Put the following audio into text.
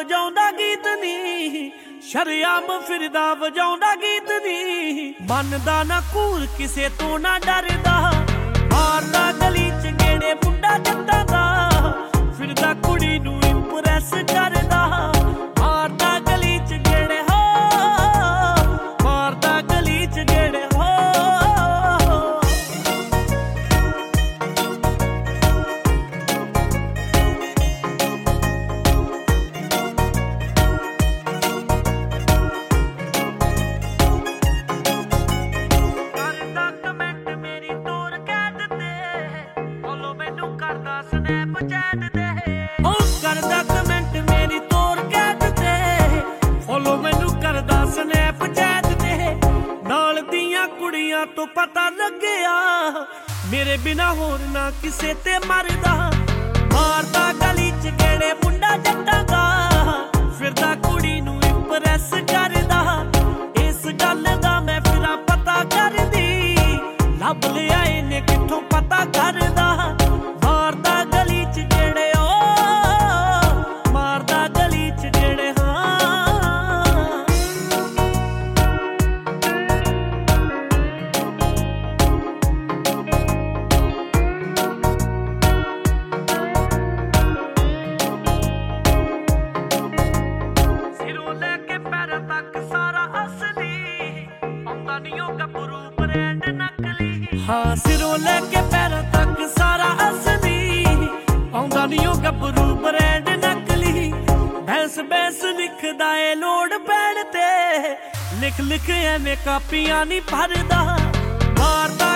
ਵਜਾਉਂਦਾ ਗੀਤ ਨੀ, ਸ਼ਰਿਆਮ ਫਿਰਦਾ ਵਜਾਉਂਦਾ ਗੀਤ ਨੀ। ਮੰਨਦਾ ਨਾ ਘੂਰ ਕਿਸੇ ਤੋਂ ਨਾ ਡਰਦਾ, ਮਾਰਦਾ ਗਲੀ ਚ ਗੇੜੇ ਮੁੰਡਾ ਜੱਟਾਂ ਦਾ, ਫਿਰਦਾ ਕੁੜੀ ਨੂੰ ਇੰਪ੍ਰੈਸ ਕਰਦਾ। ਮਾਰਦਾ ਗਲੀ ਚ ਗੇੜੇ ਹੋ, ਮਾਰਦਾ ਗਲੀ ਚ ਗੇੜੇ ਹੋ। ਕਰਦਾ ਕਮੈਂਟ ਮੇਰੀ ਤੋਰ ਕੈਦ ਤੇ, ਫੋਲੋ ਮੈਨੂੰ ਕਰਦਾ ਸਨੈਪਚੈਟ ਤੇ। ਉਹ ਕਰਦਾ ਕਮੈਂਟ ਮੇਰੀ ਤੋਰ ਕੈਦ ਤੇ, ਫੋਲੋ ਮੈਨੂੰ ਕਰਦਾ ਸਨੈਪਚੈਟ ਤੇ। ਨਾਲ ਦੀਆਂ ਕੁੜੀਆਂ ਤੋਂ ਪਤਾ ਲੱਗਿਆ, ਮੇਰੇ ਬਿਨਾ ਹੋਰ ਨਾ ਕਿਸੇ ਤੇ ਮਰਦਾ। ਮਾਰਦਾ ਗਲੀ ਚ ਗੇੜੇ ਮੁੰਡਾ ਜੱਟਾਂ ਦਾ, ਫਿਰਦਾ ਕੁੜੀ ਨੂੰ ਇੰਪ੍ਰੈਸ ਕਰਦਾ। ਇਸ ਗੱਲ ਦਾ ਮੈਂ ਫਿਰਾਂ ਪਤਾ ਕਰਦੀ, ਲੱਭ ਲਿਆ ਇਹਨੇ ਕਿੱਥੋਂ ਪਤਾ ਕਰਦਾ। ਮਾਰਦਾ ਗਲੀ ਚ ਗੇੜੇ ਓ, ਮਾਰਦਾ ਗਲੀ ਚ ਗੇੜੇ ਹਾਂ। ਸਿਰੋਂ ਲੈ ਕੇ ਪੈਰਾਂ ਤੱਕ ਸਾਰਾ ਅਸਲੀ, ਆਉਂਦਾ ਨੀ ਉਹ ਗੱਭਰੂ ਬ੍ਰਾਂਡ ਨਕਲੀ। ਹਾਂ ਸਿਰੋਂ ਲੈ ਕੇ ਪੈਰਾਂ ਤੱਕ ਸਾਰਾ ਅਸਲੀ, ਆਉਂਦਾ ਨੀ ਉਹ ਗੱਭਰੂ ਬ੍ਰਾਂਡ ਨਕਲੀ। ਬੈਂਸ ਬੈਂਸ ਲਿਖਦਾ ਏ ਲੋੜ ਪੈਣ ਤੇ, ਲਿਖ ਲਿਖ ਐਵੇਂ ਕਾਪੀਆਂ ਨੀ ਭਰਦਾ। ਮਾਰਦਾ